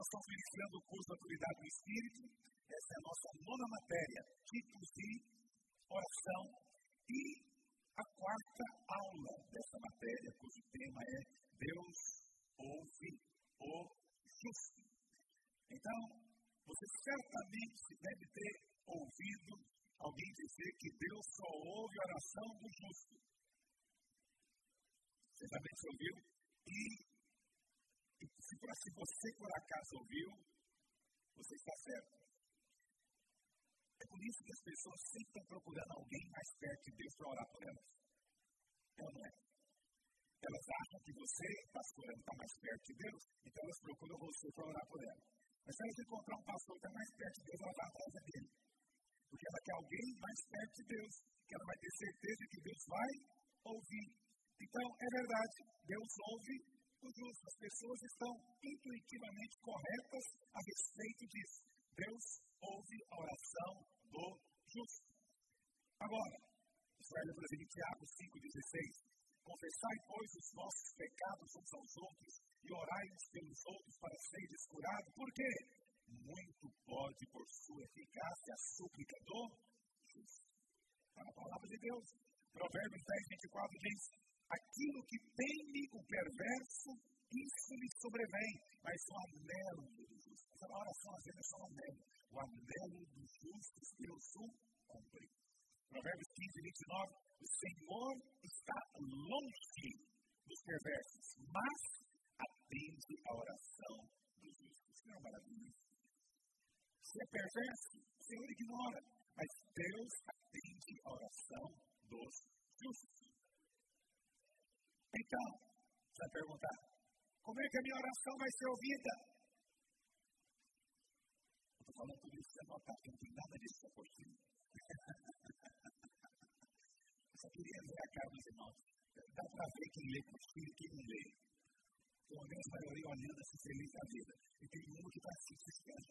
Nós estamos iniciando o curso de Autoridade do Espírito. Essa é a nossa 9ª matéria, tipos de oração. E a 4ª aula dessa matéria, cujo tema é Deus ouve o justo. Então, você certamente deve ter ouvido alguém dizer que Deus só ouve a oração do justo. Certamente ouviu. E se você por acaso ouviu, você está certo. É por isso que as pessoas sempre estão procurando alguém mais perto de Deus para orar por elas. É ou não é? Elas acham que você, pastor, está mais perto de Deus, então elas procuram você para orar por elas. Mas se elas encontrar um pastor que está mais perto de Deus, ela vai atrás dele. Porque ela quer alguém mais perto de Deus, que ela vai ter certeza que Deus vai ouvir. Então, é verdade, Deus ouve o justo. As pessoas estão intuitivamente corretas a respeito disso. Deus ouve a oração do justo. Agora, você vai ler, por exemplo, Tiago 5,16. Confessai, pois, os vossos pecados uns aos outros e orai uns pelos outros para seres curados. Por quê? Muito pode, por sua eficácia, a súplica do justo. Está na palavra de Deus. Provérbios 10:24 diz: aquilo que teme o perverso, isso lhe sobrevém, mas o anelo do justo. Essa oração às vezes é só um anelo. O anelo do justo, Deus o cumpre. Provérbios 15:29, o Senhor está longe dos perversos, mas atende a oração dos justos. Isso não é maravilhoso. Se é perverso, o Senhor ignora, mas Deus atende a oração dos justos. Então, você vai perguntar, como é que a minha oração vai ser ouvida? Eu estou falando tudo isso para você notar que não tem nada disso para postar. Eu só queria ver a cara dos irmãos. Dá para ver quem lê postilha e quem não lê. Pelo menos a maioria olhando assim feliz da vida. E tem um que está assim,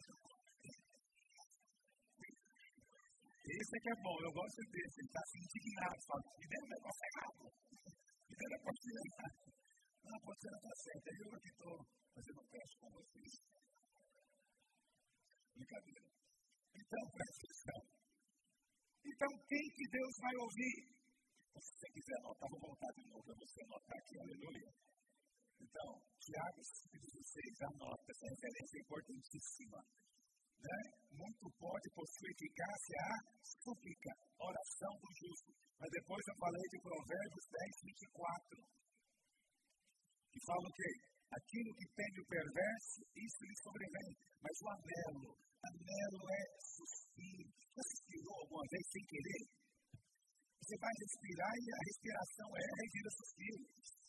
esse é que é bom, eu gosto desse. Ele está assim indignado, fala, me deram um negócio errado. Me deram a postilha errada. Não, a postilha está certa. Eu aqui estou fazendo teste com vocês. Brincadeira. Então, presta atenção. Então, quem que Deus vai ouvir? Se você quiser anotar, vou voltar de novo para você anotar aqui, aleluia. Então, Tiago 5,16, anota, essa referência é importantíssima. Né? Muito pode, por sua eficácia, a súplica, oração do justo. Mas depois eu falei de Provérbios 10:24, que fala o quê? Aquilo que tem o perverso, isso lhe sobrevém. Mas o anelo é suspiro. Você respirou alguma vez sem querer? Você vai respirar e a respiração vira suspiro.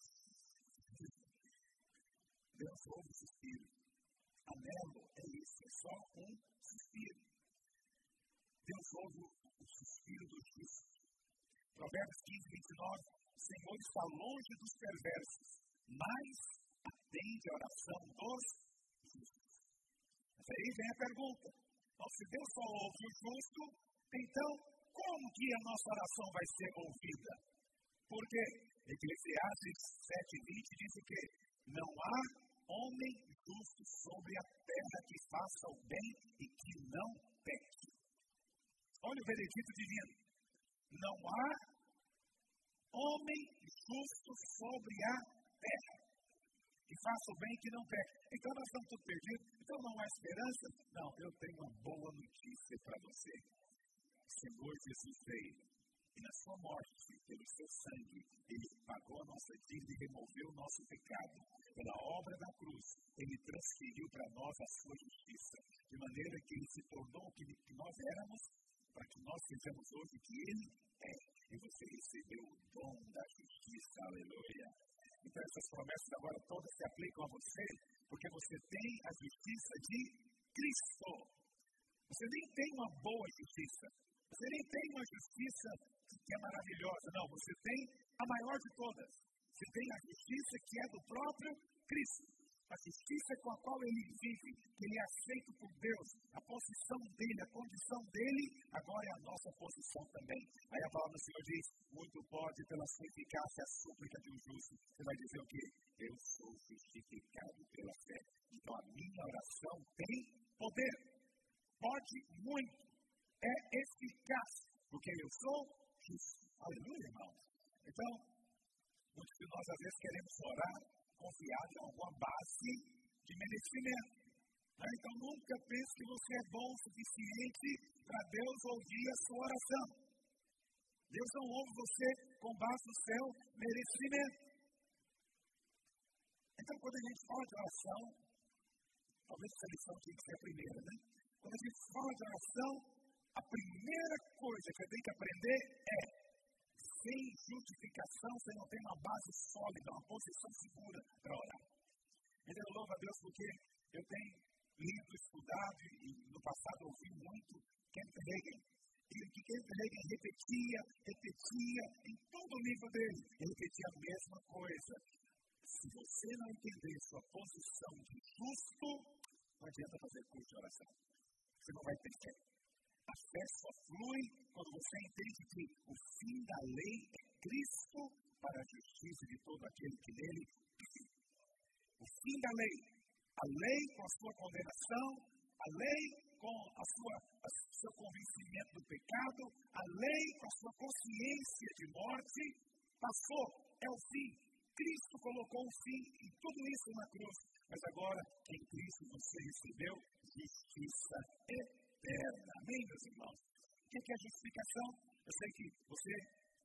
Deus ouve o suspiro. Anelo é isso, é só um suspiro. Deus ouve o suspiro do justo. Provérbios 15:29, o Senhor está longe dos perversos, mas atende a oração dos justos. Mas aí vem a pergunta. Então, se Deus só ouve o justo, então como que a nossa oração vai ser ouvida? Por quê? Eclesiastes 7:20 diz o quê? Não há homem justo sobre a terra que faça o bem e que não peque. Olha o veredito divino. Não há homem justo sobre a terra que faça o bem e que não peque. Então nós estamos todos perdidos. Então não há esperança? Não, eu tenho uma boa notícia para você. O Senhor Jesus veio e na sua morte, pelo seu sangue, Ele pagou a nossa dívida e removeu o nosso pecado. Pela obra da cruz, Ele transferiu para nós a sua justiça, de maneira que Ele se tornou o que nós éramos, para que nós sejamos hoje o que Ele é. E você recebeu o dom da justiça, aleluia. Então essas promessas agora todas se aplicam a você, porque você tem a justiça de Cristo. Você nem tem uma boa justiça. Você nem tem uma justiça que é maravilhosa. Não, você tem a maior de todas. Você tem a justiça que é do próprio Cristo. a justiça com a qual ele vive, que ele é aceito por Deus, a posição dele, a condição dele, agora é a nossa posição também. Aí a palavra do Senhor diz, muito pode pela sua eficácia a súplica de um justo. Você vai dizer o quê? Eu sou justificado pela fé. Então a minha oração tem poder. Pode muito. É eficaz. Porque eu sou justo. Aleluia, irmãos. Então, muitos de nós às vezes queremos orar confiado em alguma base de merecimento. Então nunca pense que você é bom o suficiente para Deus ouvir a sua oração. Deus não ouve você com base no seu merecimento. Então quando a gente fala de oração, talvez essa lição tinha que ser a primeira, né? Quando a gente fala de oração, a primeira coisa que eu tenho que aprender é: sem justificação, você não tem uma base sólida, uma posição segura para orar. Então eu louvo a Deus porque eu tenho lido, estudado e no passado ouvi muito Kenneth Hagin. E o que Kenneth Hagin repetia em todo o livro dele, ele repetia a mesma coisa. Se você não entender sua posição de justo, não adianta fazer curso de oração. Você não vai ter fé. A fé só flui quando você entende que o fim da lei é Cristo para a justiça de todo aquele que nele vive. O fim da lei. A lei com a sua condenação, a lei com o seu convencimento do pecado, a lei com a sua consciência de morte, passou, é o fim. Cristo colocou o fim em tudo isso na cruz. Mas agora, em Cristo você recebeu justiça eterna. Amém, meus irmãos? O que é a justificação? Eu sei que você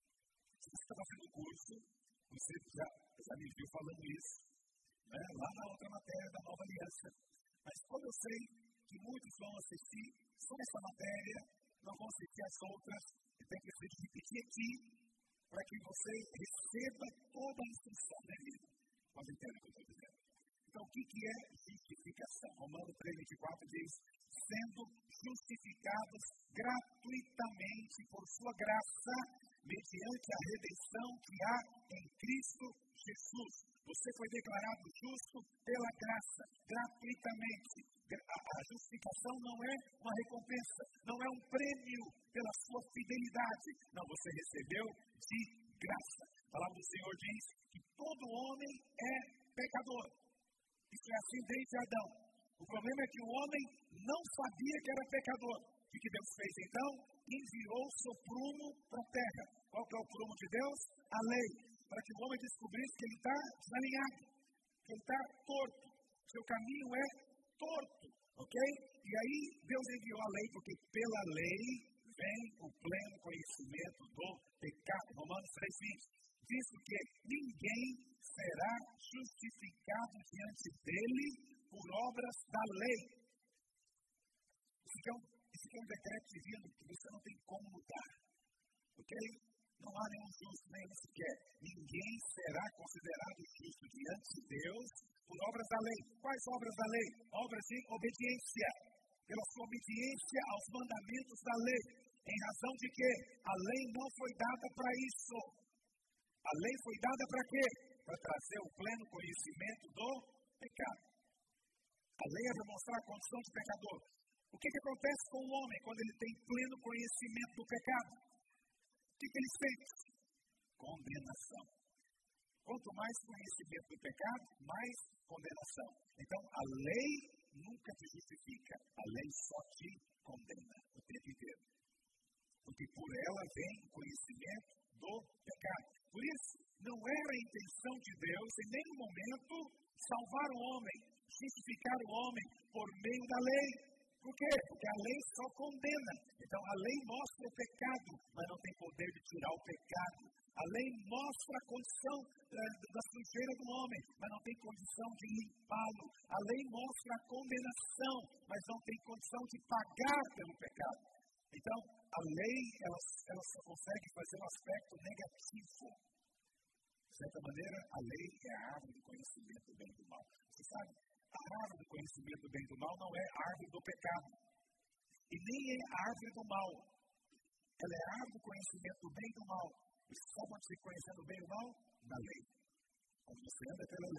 está fazendo o curso, você já me viu falando isso, né? Lá na outra matéria da Nova Aliança. Mas como eu sei que muitos vão assistir só essa matéria, não vão assistir as outras, então eu preciso repetir aqui para que você receba toda a instrução da vida. Mas entenda o que eu estou dizendo. Então, o que é justificação? Romanos 3:24 diz: sendo justificados gratuitamente por sua graça, mediante a redenção que há em Cristo Jesus. Você foi declarado justo pela graça, gratuitamente. A justificação não é uma recompensa, não é um prêmio pela sua fidelidade. Não, você recebeu de graça. A palavra do Senhor diz que todo homem é pecador. Isso é assim desde Adão. O problema é que o homem não sabia que era pecador. O que Deus fez então? Enviou o seu prumo para a terra. Qual que é o prumo de Deus? A lei. Para que o homem descobrisse que ele está desalinhado, que ele está torto, que seu caminho é torto, ok? E aí Deus enviou a lei, porque pela lei vem o pleno conhecimento do pecado. Romanos 3:20. Visto que ninguém será justificado diante dele por obras da lei. Isso é um decreto divino que você não tem como mudar, ok? Não há nenhum justo, nem sequer. Ninguém será considerado justo diante de Deus por obras da lei. Quais obras da lei? Obras de obediência. Pela sua obediência aos mandamentos da lei. Em razão de que a lei não foi dada para isso. A lei foi dada para quê? Para trazer o pleno conhecimento do pecado. A lei é demonstrar a condição de pecador. O que acontece com o homem quando ele tem pleno conhecimento do pecado? O que ele fez? Condenação. Quanto mais conhecimento do pecado, mais condenação. Então, a lei nunca te justifica. A lei só te condena o tempo inteiro. Porque por ela vem o conhecimento do pecado. Por isso, não era a intenção de Deus, em nenhum momento, salvar o homem, justificar o homem por meio da lei. Por quê? Porque a lei só condena. Então, a lei mostra o pecado, mas não tem poder de tirar o pecado. A lei mostra a condição da sujeira do homem, mas não tem condição de limpá-lo. A lei mostra a condenação, mas não tem condição de pagar pelo pecado. Então, a lei, ela só consegue fazer um aspecto negativo. De certa maneira, a lei é a árvore do conhecimento do bem e do mal. Você sabe? A árvore do conhecimento do bem e do mal não é a árvore do pecado. E nem é a árvore do mal. Ela é a árvore do conhecimento do bem e do mal. Você sabe onde você conhecendo o bem e o mal? Na lei. Quando você anda pela lei,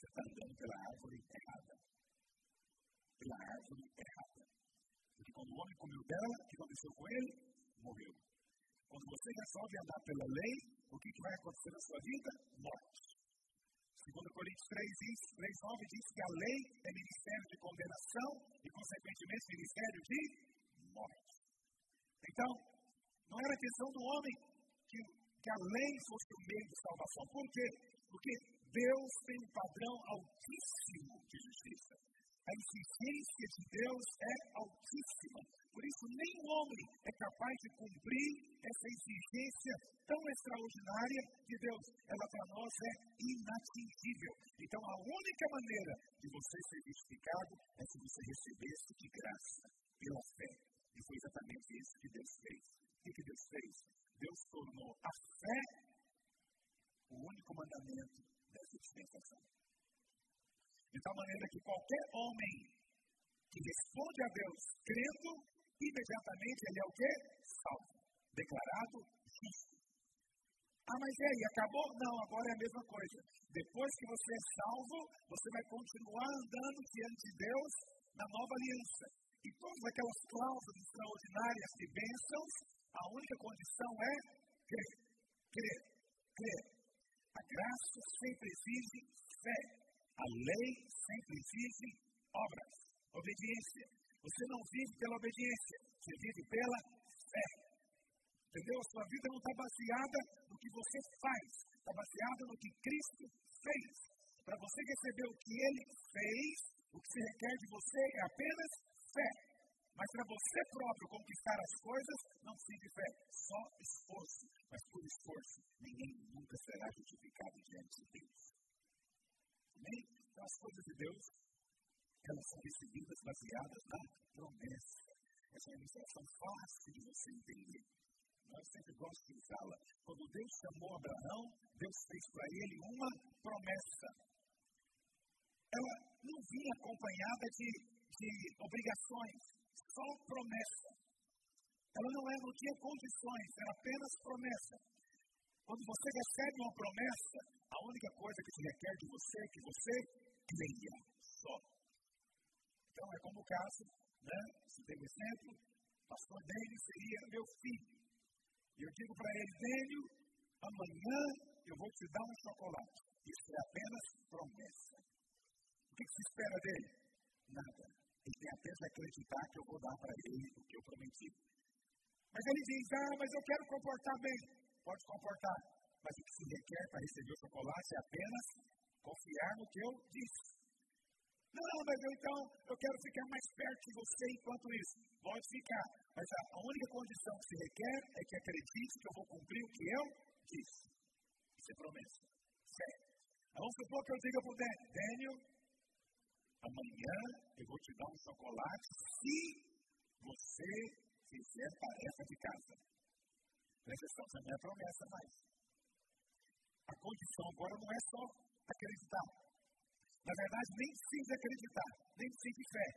você está andando pela árvore errada. Pela árvore errada. Porque quando o homem comeu dela, o que aconteceu com ele? Morreu. Quando você resolve andar pela lei, o que vai acontecer na sua vida? Morte. Segundo Coríntios 3:9 diz que a lei é ministério de condenação e, consequentemente, ministério de morte. Então, não era questão do homem que a lei fosse o meio de salvação. Por quê? Porque Deus tem um padrão altíssimo de justiça. A exigência de Deus é altíssima. Por isso, nenhum homem é capaz de cumprir essa exigência tão extraordinária de Deus. Ela para nós é inatingível. Então, a única maneira de você ser justificado é se você recebesse de graça, pela fé. E foi exatamente isso que Deus fez. O que Deus fez? Deus tornou a fé o único mandamento dessa dispensação. De tal maneira que qualquer homem que responde a Deus crendo, imediatamente ele é o quê? Salvo. Declarado justo. Ah, mas e aí? Acabou? Não, agora é a mesma coisa. Depois que você é salvo, você vai continuar andando diante de Deus na nova aliança. E todas aquelas cláusulas extraordinárias de bênçãos, a única condição é crer. Crer. Crer. A graça sempre exige fé. A lei sempre exige obras, obediência. Você não vive pela obediência, você vive pela fé. Entendeu? A sua vida não está baseada no que você faz, está baseada no que Cristo fez. Para você receber o que Ele fez, o que se requer de você é apenas fé. Mas para você próprio conquistar as coisas, não precisa de fé, só esforço. Mas por esforço, ninguém nunca será justificado diante de Deus. Amém? Então, as coisas de Deus, elas são recebidas baseadas na promessa. Essa é uma ilustração fácil de você entender. Nós sempre gostamos de usá-la. Quando Deus chamou Abraão, Deus fez para ele uma promessa. Ela não vinha acompanhada de obrigações, só promessa. Ela não tinha condições, era apenas promessa. Quando você recebe uma promessa, a única coisa que se requer de você é que você creia só. Então é como o caso, né? Se tem um exemplo, o pastor Dênio seria meu filho. E eu digo para ele, Dênio, amanhã eu vou te dar um chocolate. Isso é apenas promessa. O que se espera dele? Nada. Ele tem apenas que acreditar que eu vou dar para ele o que eu prometi. Mas ele diz, mas eu quero comportar bem. Pode comportar. Mas o que se requer para receber o chocolate é apenas confiar no que eu disse. Não, mas eu quero ficar mais perto de você enquanto isso. Pode ficar. Mas a única condição que se requer é que acredite que eu vou cumprir o que eu disse. Isso é promessa. Fé. Vamos supor que eu diga para o Dênio, amanhã eu vou te dar um chocolate se você fizer tarefa de casa. Presta atenção, essa não é promessa mais. A condição agora não é só acreditar. Na verdade, nem precisa acreditar, nem precisa de fé.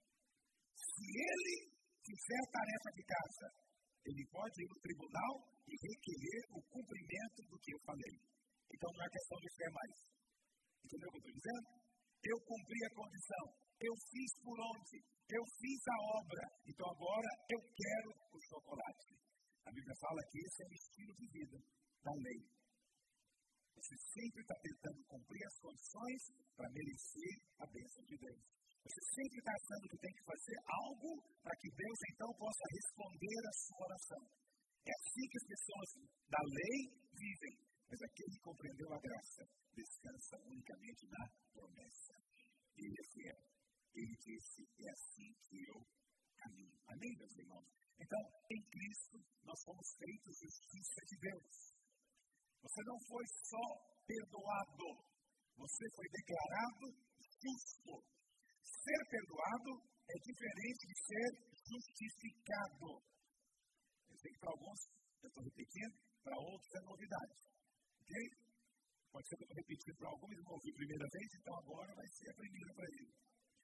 Se ele fizer a tarefa de casa, ele pode ir no tribunal e requerer o cumprimento do que eu falei. Então não é questão de fé mais. Entendeu o que eu estou dizendo? Eu cumpri a condição, eu fiz por onde, eu fiz a obra, então agora eu quero o chocolate. A Bíblia fala que esse é o estilo de vida da lei. Você sempre está tentando cumprir as condições para merecer a bênção de Deus. Você sempre está achando que tem que fazer algo para que Deus então possa responder a sua oração. É assim que as pessoas da lei vivem. Mas aquele que compreendeu a graça descansa unicamente na promessa. Ele é fiel. Ele disse, é assim que eu caminho. Amém, meus irmãos? Então, em Cristo, nós fomos feitos justiça de Deus. Você não foi só perdoado, você foi declarado justo. Ser perdoado é diferente de ser justificado. Eu sei que para alguns, eu estou repetindo, para outros é novidade. Ok? Pode ser que eu estou repetindo para alguns, eu não ouvi a primeira vez, então agora vai ser a primeira para ele.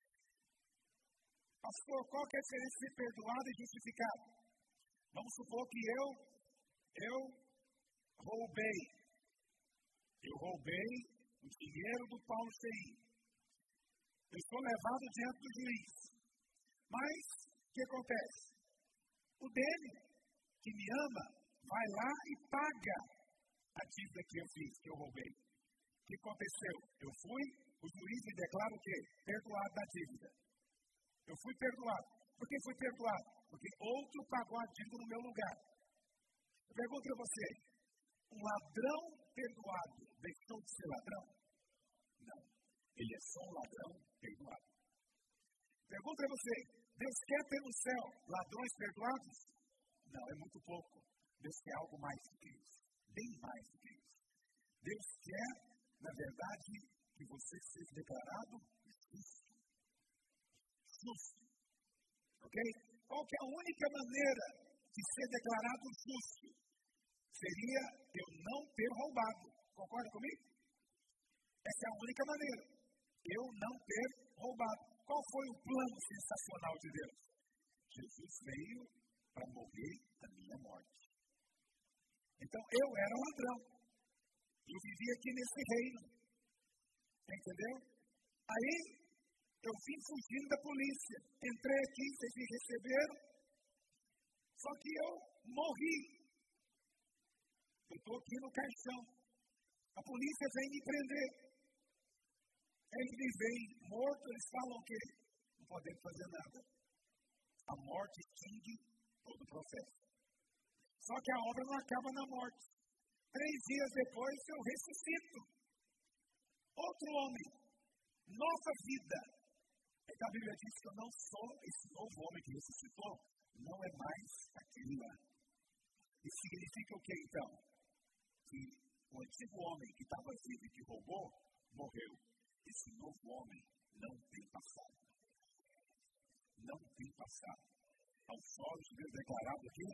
Pastor, qual que é a diferença de ser perdoado e justificado? Vamos supor que eu roubei. Eu roubei o o dinheiro do Paulo Cheim. Eu sou levado diante do juiz. Mas, o que acontece? O dele, que me ama, vai lá e paga a dívida que eu fiz, que eu roubei. O que aconteceu? Eu fui, o juiz me declara o quê? Perdoado da dívida. Eu fui perdoado. Por que fui perdoado? Porque outro pagou a dívida no meu lugar. Eu pergunto a você, um ladrão perdoado deixou de ser ladrão? Não. Ele é só um ladrão perdoado. Pergunto a você, Deus quer ter no céu ladrões perdoados? Não, é muito pouco. Deus quer algo mais do que isso. Bem mais do que isso. Deus quer, na verdade, que você seja declarado justo. Justo. Ok? Qual que é a única maneira de ser declarado justo? Seria eu não ter roubado. Concorda comigo? Essa é a única maneira. Eu não ter roubado. Qual foi o plano sensacional de Deus? Jesus veio para morrer a minha morte. Então, eu era ladrão. Eu vivia aqui nesse reino. Entendeu? Aí, eu vim fugindo da polícia. Entrei aqui, vocês me receberam. Só que eu morri. Eu estou aqui no caixão. A polícia vem me prender. Eles me veem morto, eles falam o quê? Não podemos fazer nada. A morte extingue todo o processo. Só que a obra não acaba na morte. 3 dias depois eu ressuscito. Outro homem. Nova vida. A Bíblia diz que eu não sou esse novo homem que ressuscitou. Não é mais aquele lá. Isso significa o quê então? Que o antigo homem que estava vivo e que roubou, morreu. Esse novo homem não tem passado. Não tem passado. Aos olhos de Deus declarado aqui,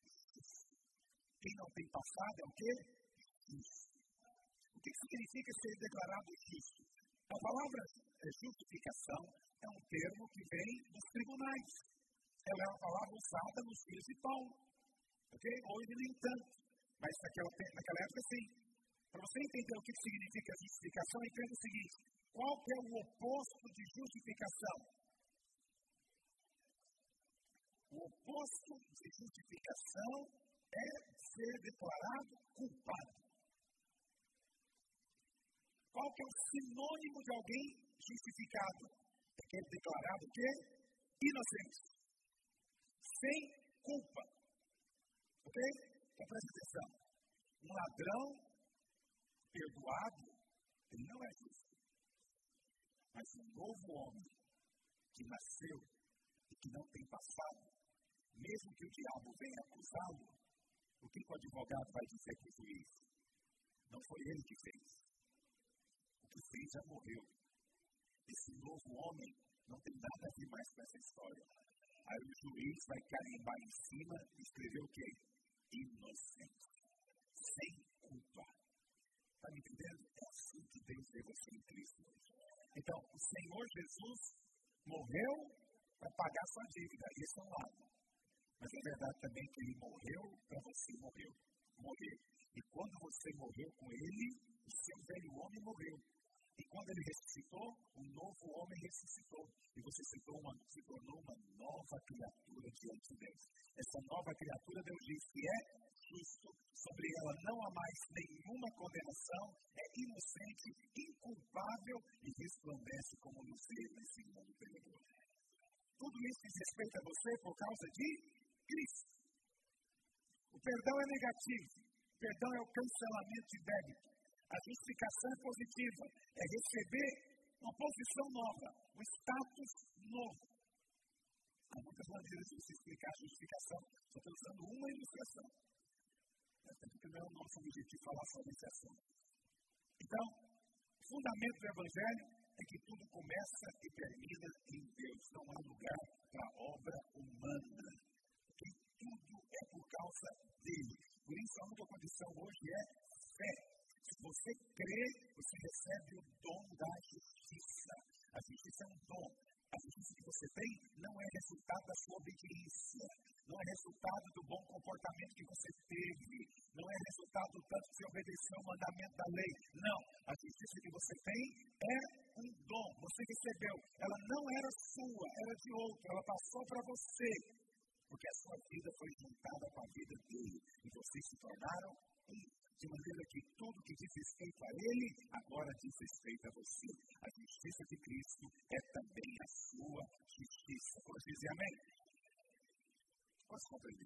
quem não tem passado é o quê? Justo. O que significa ser declarado justo? A palavra justificação é um termo que vem dos tribunais. Ela é uma palavra usada nos dias de Paulo. Ok? Hoje nem tanto. Mas naquela época sim. Para você entender o que significa justificação, entenda o seguinte. Qual que é o oposto de justificação? O oposto de justificação é ser declarado culpado. Qual que é o sinônimo de alguém justificado? É que é declarado o quê? Inocente. Sem culpa. Ok? Então presta atenção. Um ladrão perdoado, ele não é justo. Mas um novo homem que nasceu e que não tem passado, mesmo que o diabo venha acusá-lo, o que o advogado vai dizer para o juiz? Não foi ele que fez. O que fez já morreu. Esse novo homem não tem nada a ver mais com essa história. Aí o juiz vai carimbar em cima e escrever o quê? Inocente. Sem culpa. Está me entendendo? É assim que Deus vê você em Cristo. Então, o Senhor Jesus morreu para pagar sua dívida. Isso é um lado. Mas é verdade também que Ele morreu para você morrer. E quando você morreu com Ele, o seu velho homem morreu. E quando Ele ressuscitou, um novo homem ressuscitou. E você se tornou uma nova criatura diante de Deus. Essa nova criatura, Deus diz que é justo. Sobre ela não há mais nenhuma condenação. É inocente, inculpável e resplandece como luzeiro nesse mundo pecador. Tudo isso diz respeito a você por causa de Cristo. O perdão é negativo. O perdão é o cancelamento de débito. A justificação é positiva. É receber uma posição nova, um status novo. Há muitas maneiras de você explicar a justificação. Só estou usando uma ilustração. Porque não é o nosso objetivo falar sobre esse assunto. Então, o fundamento do Evangelho é que tudo começa e termina em Deus. Não há lugar para obra humana. Porque tudo é por causa dele. Por isso, a única condição hoje é fé. Se você crê, você recebe o dom da justiça. A justiça é um dom. A justiça que você tem não é resultado da sua obediência. Não é resultado do bom comportamento que você teve. Não é resultado do tanto que você obedeceu ao mandamento da lei. Não. A justiça que você tem é um dom. Você recebeu. Ela não era sua, era de outro. Ela passou para você. Porque a sua vida foi juntada com a vida dele. E vocês se tornaram um. De maneira que tudo que diz respeito a ele, agora diz respeito a você. A justiça de Cristo é também a sua justiça. Pode dizer amém? Posso compreender?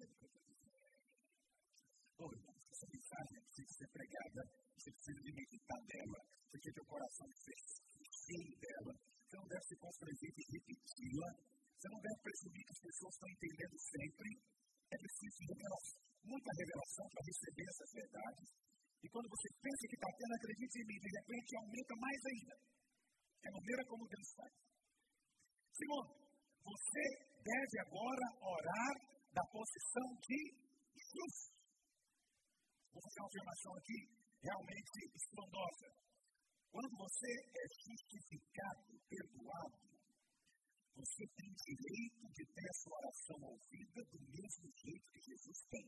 Irmãos, essa mensagem precisa ser pregada, você precisa de meditar nela, você precisa ter o coração cheio dela. Você não deve se constranger de repeti-la, você não deve presumir que as pessoas estão entendendo sempre. É preciso muita revelação para receber essas verdades. E quando você pensa que está tendo, acredite em mim, de repente aumenta mais ainda. É a maneira como Deus faz. Segundo, você deve agora orar da posição de justo. Vou fazer uma afirmação aqui realmente estrondosa. Quando você é justificado, perdoado, você tem direito de ter a sua oração ouvida do mesmo jeito que Jesus tem.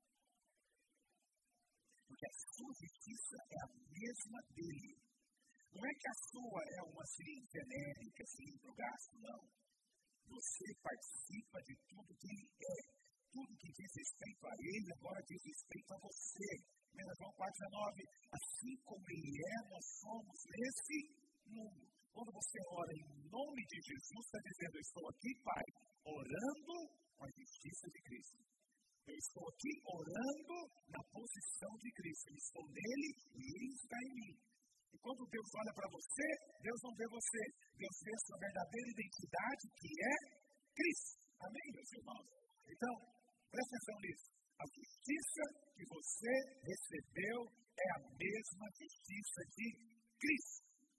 Porque a sua justiça é a mesma dele. Não é que a sua é uma assim, genérica, assim, para o gasto, não. Você participa de tudo que ele é. Tudo que diz respeito a ele, agora diz respeito a você. 1 João 4,19. Assim como ele é, nós somos nesse mundo. Quando você ora em nome de Jesus, está dizendo, eu estou aqui, Pai, orando com a justiça de Cristo. Eu estou aqui orando na posição de Cristo. Eu estou nele e ele está em mim. E quando Deus olha para você, Deus não vê você. Deus vê a sua verdadeira identidade, que é Cristo. Amém, meus irmãos? Então, presta atenção nisso. A justiça que você recebeu é a mesma justiça de Cristo.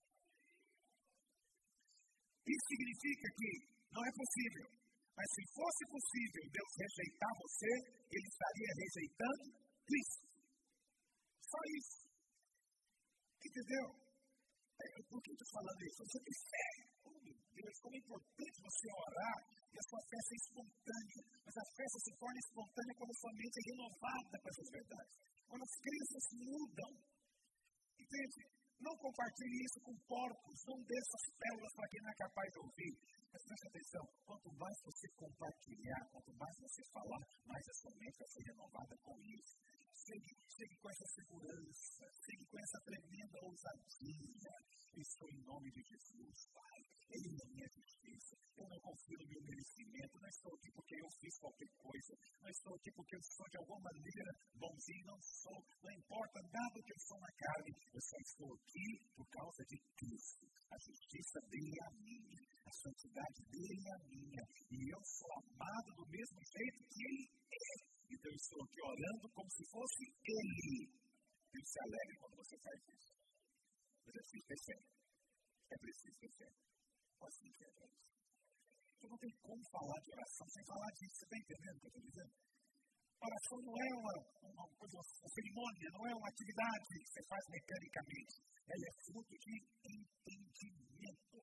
Isso significa que não é possível. Mas se fosse possível Deus rejeitar você, ele estaria rejeitando Cristo. Só isso. Entendeu? Por que eu estou falando isso? Você tem fé. Oh, meu Deus, como é importante você orar e a sua fé ser espontânea. Mas a fé se torna espontânea quando a sua mente é renovada com essas verdades. Quando as crenças mudam. Entende? Não compartilhe isso com porcos. Não dê essas pérolas para quem não é capaz de ouvir. Mas preste atenção. Quanto mais você compartilhar, quanto mais você falar, mais a sua mente vai ser renovada com isso. Chegue com essa segurança. Chegue com essa tremenda ousadia. Eu estou em nome de Jesus, Pai. Ele é a minha justiça. Eu não confio no meu merecimento. Não estou aqui porque eu fiz qualquer coisa. Não estou aqui porque eu sou de alguma maneira bonzinho. Não sou. Não importa nada que eu sou na carne. Eu só estou aqui por causa de Cristo. A justiça dele é a minha. A santidade dele é a minha. E eu sou amado do mesmo jeito que ele é. Então eu estou aqui orando como se fosse ele. Deus se alegra quando você faz isso. Mas é preciso ter fé. É preciso ter fé. Pode ser fé para isso. Você não tem como falar de oração sem falar disso. Você está entendendo o que eu estou dizendo? Oração não é uma coisa, uma cerimônia, não é uma atividade que você faz mecanicamente. Ela é fruto de entendimento.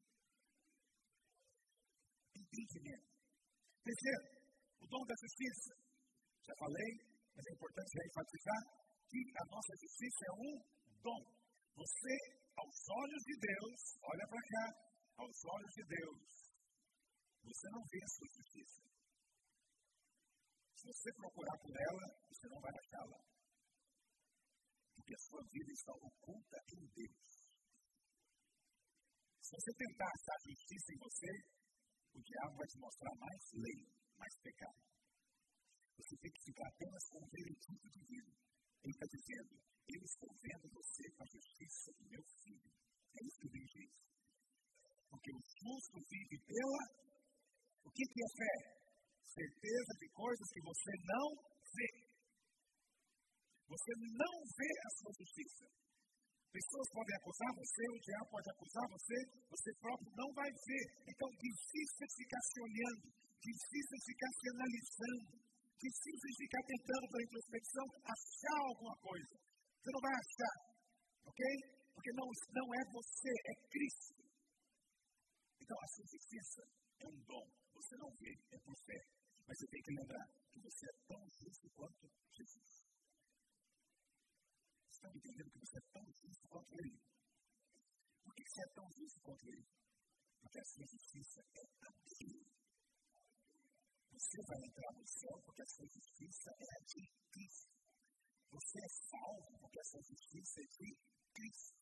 Entendimento. Terceiro, o dom da justiça. Já falei, mas é importante enfatizar que a nossa justiça é um dom. Você, aos olhos de Deus, olha para cá, aos olhos de Deus, você não vê a sua justiça. Se você procurar por ela, você não vai achá-la. Porque a sua vida está oculta em Deus. Se você tentar achar justiça em você, o diabo vai te mostrar mais lei, mais pecado. Você tem que ficar apenas com o veredito divino. Ele está dizendo, eu estou vendo você com a justiça do meu filho. É isso que ele diz. Porque o justo vive pela... O que é fé? Certeza de coisas que você não vê. Você não vê a sua justiça. Pessoas podem acusar você, o diabo pode acusar você, você próprio não vai ver. Então, difícil ficar se olhando, difícil ficar se analisando, difícil ficar tentando pela introspecção achar alguma coisa. Você não vai achar, ok? Porque não é você, é Cristo. Então, a sua justiça é um dom. Você não vê, é por fé. Mas você tem que lembrar que você é tão justo quanto Jesus. Você está me entendendo que você é tão justo quanto Ele? Por que você é tão justo quanto Ele? Porque a sua justiça é a dele. Você vai entrar no céu porque a sua justiça é a de Cristo. Você é salvo porque a sua justiça é de Cristo.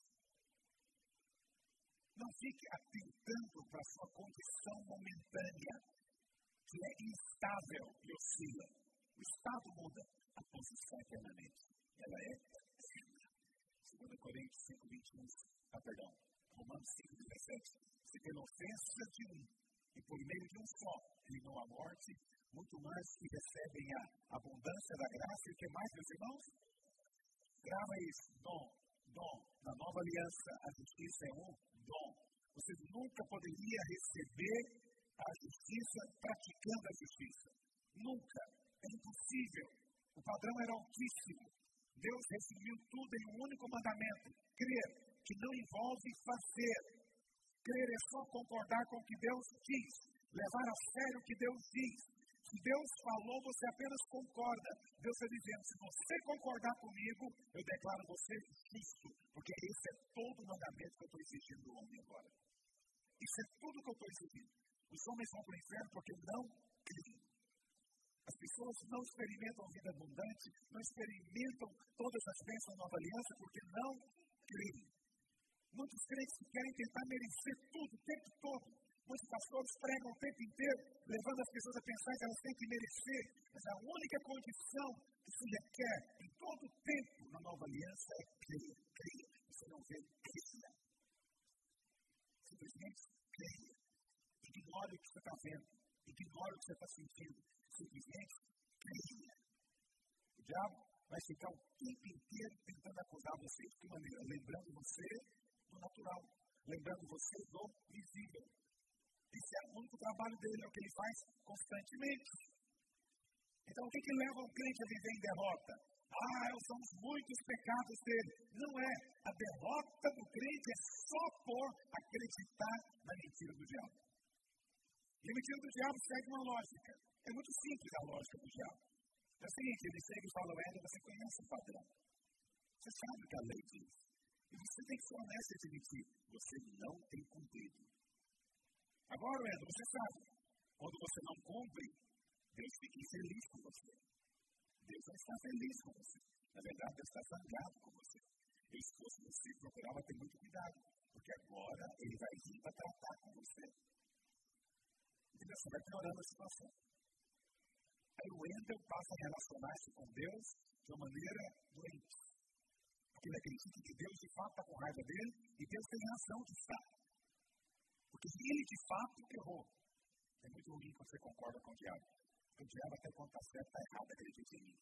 Não fique atentando para a sua condição momentânea, que é instável e oscila. O estado muda, a posição é permanente. Ela é eterna. 2 Coríntios 5:21, Romanos 5:17. Se pela ofensa de um, e por meio de um só, reinou a morte, muito mais que recebem a abundância da graça e o que mais, meus irmãos? Grava isso, dom. Na nova aliança, a justiça é um dom. Você nunca poderia receber a justiça praticando a justiça. Nunca. É impossível. O padrão era altíssimo. Deus resumiu tudo em um único mandamento. Crer, que não envolve fazer. Crer é só concordar com o que Deus diz. Levar a sério o que Deus diz. Se Deus falou, você apenas concorda. Deus está dizendo, se você concordar comigo, eu declaro você justo. Porque esse é todo o mandamento que eu estou exigindo do homem agora. Isso é tudo que eu estou exigindo. Os homens vão para o inferno porque não creem. As pessoas não experimentam vida abundante, não experimentam todas as bênçãos da nova aliança porque não creem. Muitos crentes querem tentar merecer tudo o tempo todo. Muitos pastores pregam o tempo inteiro, levando as pessoas a pensar que elas têm que merecer. Mas a única condição que se requer em todo o tempo na nova aliança é crer. Você não vê, creia. Simplesmente creia. Ignore o que você está vendo. Ignore o que você está sentindo. Simplesmente creia. O diabo vai ficar o tempo inteiro tentando acusar você. De que maneira? Lembrando você do natural. Lembrando você do visível. Esse é o único trabalho dele, é o que ele faz constantemente. Então, o que leva o crente a viver em derrota? São muitos pecados dele. Não é. A derrota do crente é só por acreditar na mentira do diabo. E a mentira do diabo segue uma lógica. É muito simples a lógica do diabo. É o seguinte, ele chega e fala, você conhece o padrão. Você sabe o que a lei diz. E você tem que ser honesto e admitir. Você não tem cumprido. Agora, você sabe, quando você não cumpre, Deus fica infeliz com você. Deus não está feliz com você. Na verdade, Deus está zangado com você. Eu, se fosse você, procurava ter muito cuidado, porque agora Ele vai vir para tratar com você. Entendeu? Você vai piorando a situação. Aí o Wendel passa a relacionar-se com Deus de uma maneira doente. Porque ele acredita que Deus, de fato, está com raiva dele e Deus tem razão de estar. Porque ele, de fato, errou. É muito ruim quando você concorda com o diabo. Porque o diabo, até quando está certo, está errado, acredita em mim.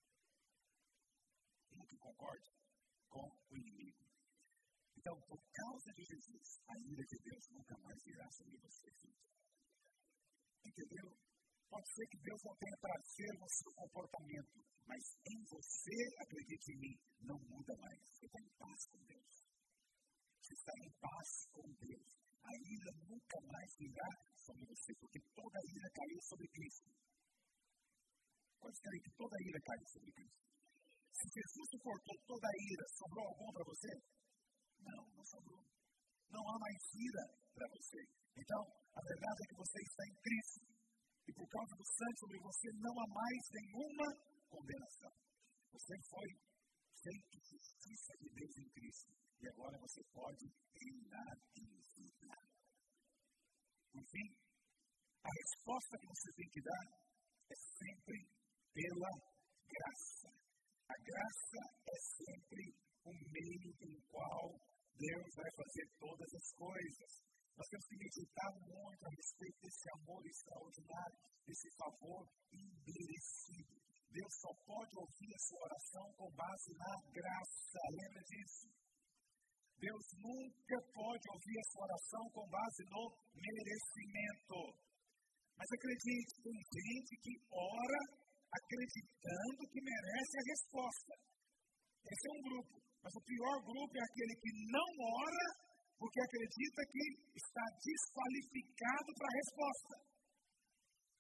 Nunca concorde com o inimigo. Então, por causa de Jesus, a ira de Deus nunca mais virá sobre você. Entendeu? Pode ser que Deus não tenha prazer no seu comportamento, mas em você, acredite em mim, não muda mais. Você está em paz com Deus. Você está em paz com Deus. A ira nunca mais virá sobre você, porque toda a ira caiu sobre Cristo. Quantos querem que toda a ira caiu sobre Cristo? Se Jesus suportou toda a ira, sobrou algum para você? Não sobrou. Não há mais ira para você. Então, a verdade é que você está em Cristo. E por causa do sangue sobre você, não há mais nenhuma condenação. Você foi feito justiça de Deus em Cristo. E agora você pode reinar em vida. Por fim, a resposta que você tem que dar é sempre pela graça. A graça é sempre o meio pelo qual Deus vai fazer todas as coisas. Nós temos que meditar muito a respeito desse amor extraordinário, desse favor imerecido. Deus só pode ouvir a sua oração com base na graça. Lembra disso? Deus nunca pode ouvir a sua oração com base no merecimento. Mas acredite, tem gente que ora acreditando que merece a resposta. Esse é um grupo. Mas o pior grupo é aquele que não ora porque acredita que está desqualificado para a resposta.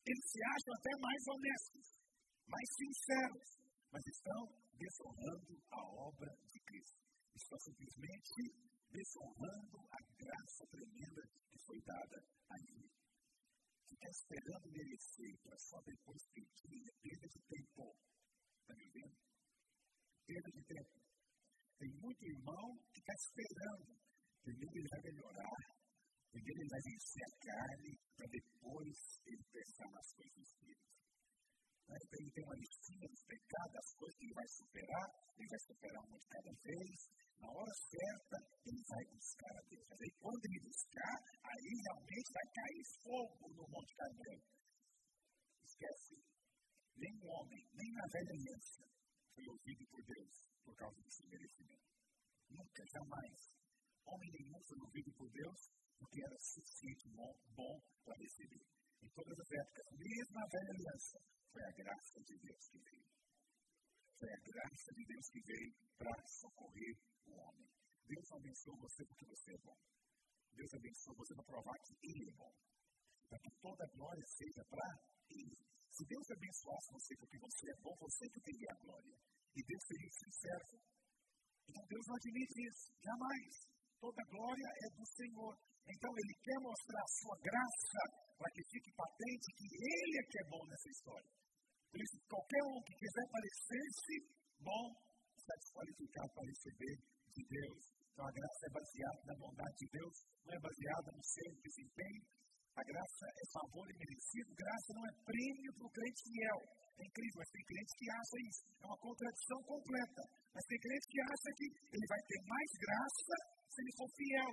Eles se acham até mais honestos, mais sinceros, mas estão desonrando a obra de Cristo. Estão simplesmente desonrando a graça tremenda que foi dada a ele. Fica esperando merecer para só depois pedir, é perda de tempo. Está me ouvindo? Perda de tempo. Tem muito irmão que está esperando. Primeiro ele vai melhorar, primeiro ele vai vencer a carne, para depois ele pensar nas coisas do Espírito. Mas ele tem uma listinha dos pecados, das coisas que ele vai superar uma de cada vez. Na hora certa, ele vai buscar a Deus. Mas aí quando ele buscar, aí realmente vai cair fogo no Monte Carmelo. Esquece. Nem um homem, nem na velha aliança, foi ouvido por Deus por causa desse merecimento. Nunca, jamais. Homem nenhum foi ouvido por Deus porque era suficiente bom para receber. Em todas as épocas, mesmo na velha aliança, foi a graça de Deus que veio. Foi a graça de Deus que veio para socorrer o homem. Deus abençoou você porque você é bom. Deus abençoou você para provar que Ele é bom. Para que toda a glória seja para Ele. Se Deus abençoasse você porque você é bom, você que teria a glória. E Deus seria sincero. Então Deus não admite isso. Jamais. Toda a glória é do Senhor. Então Ele quer mostrar a sua graça para que fique patente que Ele é que é bom nessa história. Por isso, qualquer um que quiser parecer-se bom, está desqualificado para receber de Deus. Então a graça é baseada na bondade de Deus, não é baseada no seu desempenho. A graça é favor e merecido. Graça não é prêmio para o crente fiel. É incrível, mas tem crente que acha isso. É uma contradição completa. Mas tem crente que acha que ele vai ter mais graça se ele for fiel.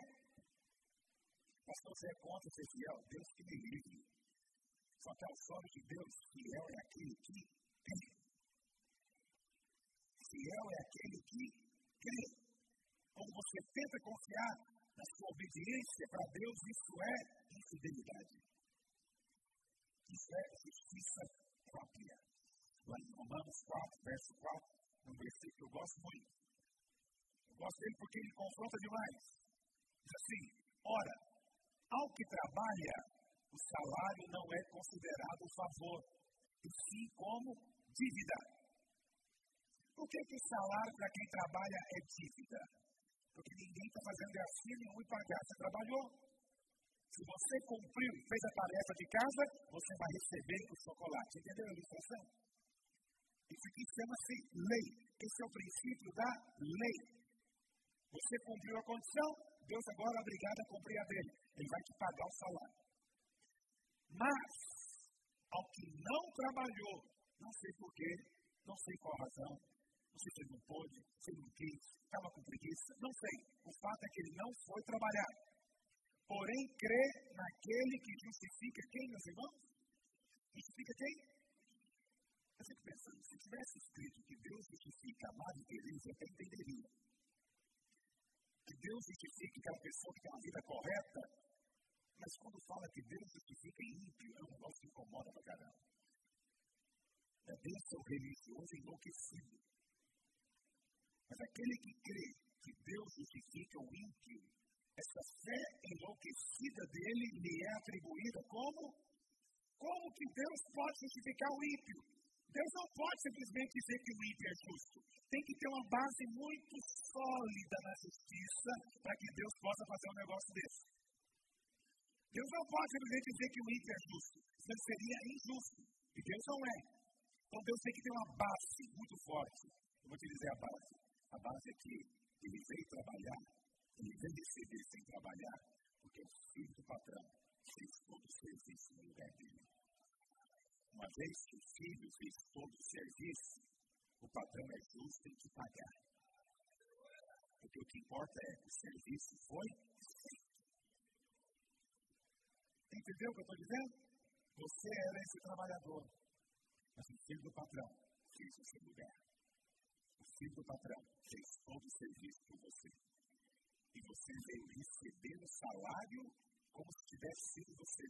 Pastor, você é contra ser fiel? Deus que me livre. Só que aos olhos de Deus, fiel é aquele que crê. Fiel é aquele que crê. Quando você tenta confiar na sua obediência para Deus, isso é infidelidade. Isso é justiça própria. Lá em Romanos 4, verso 4, um versículo que eu gosto muito. Eu gosto dele porque ele confronta demais. Diz assim: ora, ao que trabalha, o salário não é considerado favor, e sim como dívida. Por que o salário para quem trabalha é dívida? Porque ninguém está fazendo gracinha nenhuma e pagar. Você trabalhou. Se você cumpriu, fez a tarefa de casa, você vai receber o chocolate. Entendeu a ilustração? Isso aqui chama-se lei. Esse é o princípio da lei. Você cumpriu a condição, Deus agora é obrigado a cumprir a dele. Ele vai te pagar o salário. Mas, ao que não trabalhou, não sei porquê, não sei qual a razão, não sei se ele não pôde, se ele não quis, estava com preguiça, não sei. O fato é que ele não foi trabalhar. Porém, crê naquele que justifica quem, meus irmãos? Justifica quem? Eu fico pensando, se tivesse escrito que Deus justifica amado e feliz, eu até entenderia. Que Deus justifica aquela pessoa que tem uma vida correta, mas quando fala que Deus justifica ímpio, é um negócio que incomoda pra caramba. É Deus seu religioso enlouquecido. Mas aquele que crê que Deus justifica o ímpio, essa fé enlouquecida dele lhe é atribuída como? Como que Deus pode justificar o ímpio? Deus não pode simplesmente dizer que o ímpio é justo. Tem que ter uma base muito sólida na justiça para que Deus possa fazer um negócio desse. Deus não pode simplesmente dizer que o ímpio é justo. Isso seria injusto. E Deus não é. Então Deus tem que ter uma base muito forte. Eu vou te dizer a base. A base é que ele veio trabalhar. Ele veio receber sem trabalhar. Porque o filho do patrão fez todo o serviço no lugar dele. Uma vez que o filho fez todo o serviço, o patrão é justo em te pagar. Porque o que importa é que o serviço foi feito. Entendeu o que eu estou dizendo? Você era esse trabalhador, mas o filho do patrão fez o seu lugar. O filho do patrão fez todo o serviço por você. E você veio receber o salário como se tivesse sido você.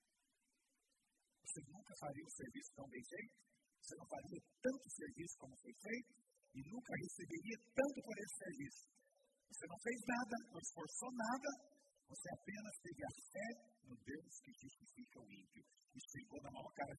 Você nunca faria o serviço tão bem feito, você não faria tanto serviço como foi feito, e nunca receberia tanto por esse serviço. Você não fez nada, não esforçou nada, você apenas teve a fé no Deus que justifica o ímpio. E chegou na maior cara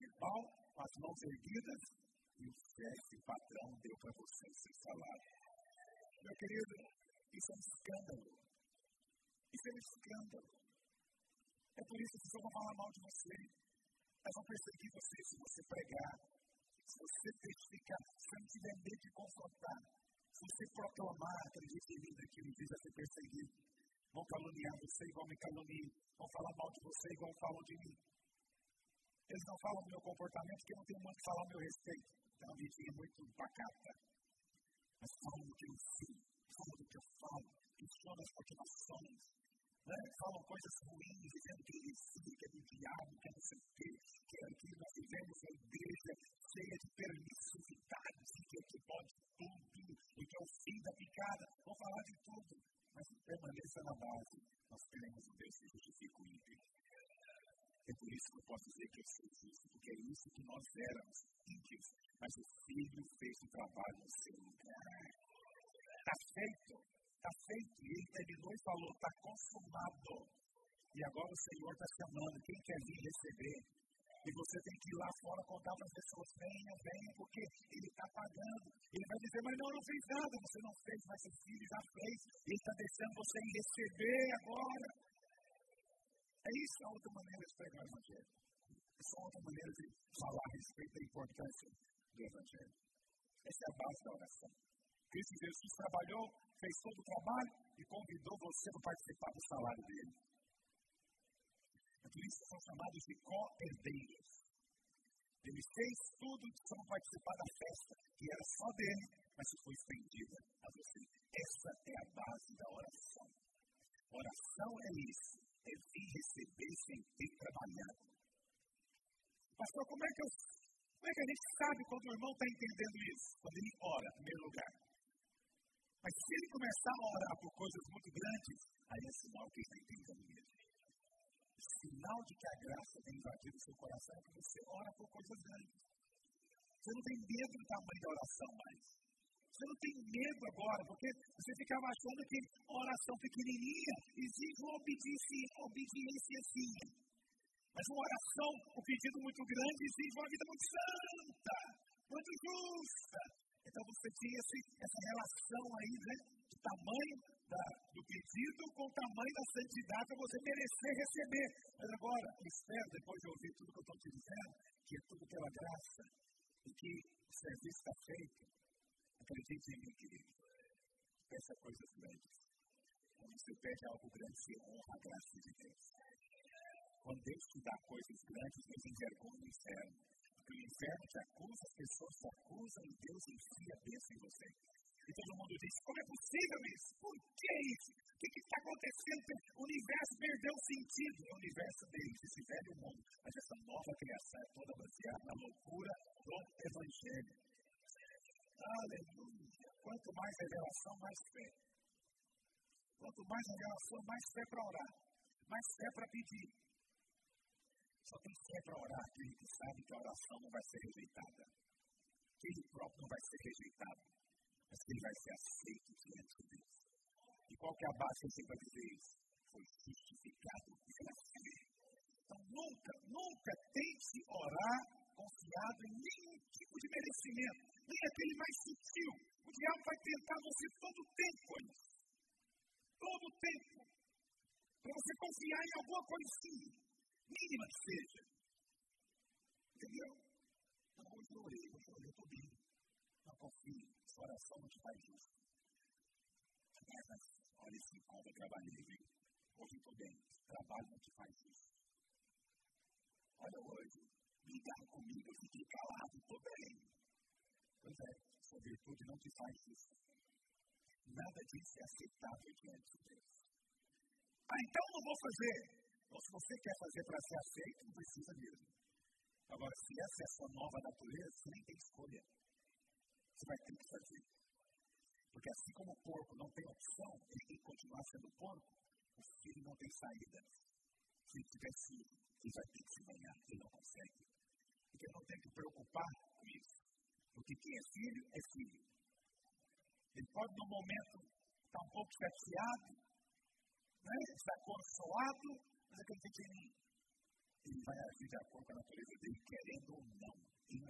as mãos erguidas e o chefe patrão deu para você o seu salário. Meu querido, isso é um escândalo. Isso é um escândalo. É por isso que as pessoas vão falar mal de você. Elas vão perseguir você se você pregar, se você testificar, se você não tiver medo de confrontar, se você proclamar, acredite em mim, daquilo que vai ser perseguido. Vão caluniar você igual me caluniam, vão falar mal de você igual falam de mim. Eles não falam do meu comportamento porque não tem muito que falar a meu respeito. É uma vidinha muito pacata. Mas falam do que eu sei, falam do que eu falo, questionam as motivações. Falam coisas ruins, dizendo que heresia, que é do diabo, que é não sei o quê, que nós vivemos uma igreja cheia de permissividades, que aqui pode tudo, e que é o fim da picada. Vão falar de tudo, mas permaneça na base. Nós queremos um Deus que justifique o ímpio. É por isso que eu posso dizer que eu sou justo, porque é isso que nós éramos, ímpios, mas o Filho fez o trabalho no seu lugar. Está feito. Está feito, e ele terminou e falou, está consumado. E agora o Senhor está chamando, quem quer vir receber? E você tem que ir lá fora contar para as pessoas, venha, porque ele está pagando. Ele vai dizer, mas não fiz nada, você não fez, mas o Filho já fez. Ele está deixando você ir receber agora. É isso, é outra maneira de pregar o Evangelho. Essa é outra maneira de falar a respeito da importância do Evangelho. Essa é a base da oração. Cristo Jesus trabalhou, fez todo o trabalho e convidou você para participar do salário dele. É por isso que são chamados de co-herdeiros. Ele fez tudo para participar da festa, que era só dele, mas que foi estendida a você. Essa é a base da oração. Oração é isso, é vir receber sem ter trabalhado. Pastor, como é que a gente sabe quando o irmão está entendendo isso? Quando ele ora, em primeiro lugar. Mas se ele começar a orar por coisas muito grandes, aí é sinal que ele está entendendo mesmo. O sinal de que a graça tem invadido o seu coração é que você ora por coisas grandes. Você não tem medo do tamanho da oração mais. Você não tem medo agora, porque você ficava achando que a oração pequenininha exige uma obediênciazinha. Mas uma oração, um pedido muito grande, exige uma vida muito santa, muito justa. Então você tinha essa relação aí, de tamanho do pedido com o tamanho da santidade para você merecer receber. Mas agora, eu espero, depois de ouvir tudo que eu estou te dizendo, que é tudo pela graça e que o serviço está feito. Acredite em mim, querido. Peça coisas grandes. Quando você pede algo grande, você honra a graça de Deus. Quando Deus te dá coisas grandes, Deus envergonha o inferno. Porque o inferno te acusa, as pessoas te acusam e Deus enfia a bênção em você. E todo mundo diz, como é possível isso? Por que isso? O que está acontecendo? O universo perdeu o sentido. É o universo deles, esse velho mundo. Mas essa nova criação é toda baseada na loucura do Evangelho. Aleluia. Quanto mais revelação, mais fé. Quanto mais revelação, mais fé para orar. Mais fé para pedir. Só tem fé para orar aquele que sabe que a oração não vai ser rejeitada. Que ele próprio não vai ser rejeitado. Mas que ele vai ser aceito diante de Deus. E qual que é a base que você vai dizer isso? Foi justificado pela fé. Então nunca tente orar confiado em nenhum tipo de merecimento. Nem aquele mais sutil. O diabo vai tentar você todo o tempo aí. Todo o tempo. Para você confiar em alguma coisinha. Mínima que seja. Entendeu? Então hoje eu orei, eu estou bem. Não confie, sua oração não te faz justo. Mas olha esse como eu trabalhei, viu? Hoje eu estou bem, trabalho não te faz justo. Olha hoje, brigar comigo, eu fiquei calado, estou bem. Pois é, sua virtude não te faz justo. Nada disso é aceitável diante de Deus. Então não vou fazer. Então, se você quer fazer para ser aceito, não precisa mesmo. Agora, se essa é a sua nova natureza, você nem tem escolha. Você vai ter que fazer. Porque assim como o porco não tem opção, ele tem que continuar sendo porco, o filho não tem saída. Se ele tiver filho, ele vai ter que se banhar, ele não consegue. Porque ele não tem que se preocupar com isso. Porque quem é filho, é filho. Ele pode, no momento, estar um pouco chateado, estar consolado, mas acredite em mim. Ele vai agir de acordo com a natureza dele, querendo ou não. Ele não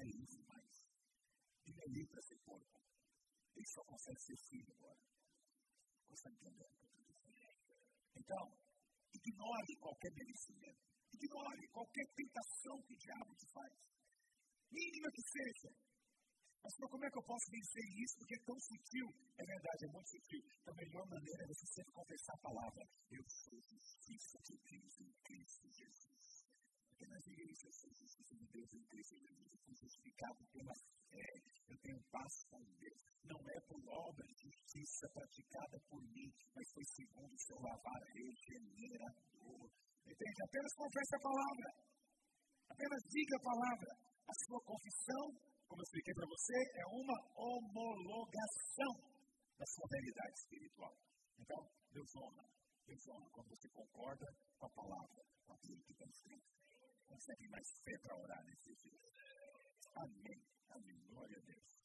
Ele só consegue ser filho agora. Você está entendendo o que eu estou dizendo? Então, ignore qualquer merecimento. Ignore qualquer tentação que o diabo te faz. Mínima que seja. Mas como é que eu posso vencer isso? Porque é tão sutil. É verdade, é muito sutil. Então, a melhor maneira é você sempre confessar a palavra. Eu sou justiça de Deus em Cristo Jesus. Porque nas igrejas, eu sou justiça de Deus em Cristo Jesus. Eu fui justificado pela fé. Eu tenho paz com Deus. Não é por obra de justiça praticada por mim, mas foi segundo o seu lavar regenerador. Entende? Apenas confesse a palavra. Apenas diga a palavra. A sua confissão, como eu expliquei para você, é uma homologação da sua realidade espiritual. Então, Deus honra quando você concorda com a palavra, com aquilo que está escrito. Consegue mais fé para orar nesses dias. Amém. Amém. Glória a Deus.